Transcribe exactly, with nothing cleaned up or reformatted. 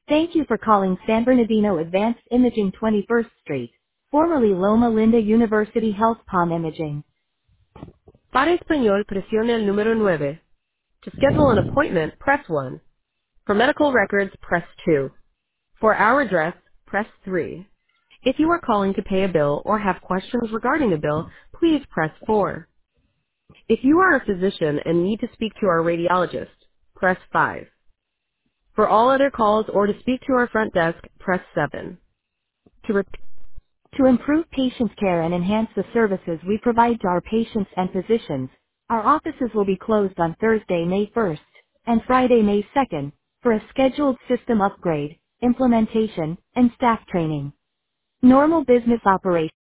Thank you for calling San Bernardino Advanced Imaging twenty-first Street, formerly Loma Linda University Health Palm Imaging. Para español, presione el número nueve. To schedule an appointment, press one. For medical records, press two. For our address, press three. If you are calling to pay a bill or have questions regarding a bill, please press four. If you are a physician and need to speak to our radiologist, press five. For all other calls or to speak to our front desk, press seven. To re- To improve patient care and enhance the services we provide to our patients and physicians, our offices will be closed on Thursday, May first, and Friday, May second, for a scheduled system upgrade, implementation, and staff training. Normal business operations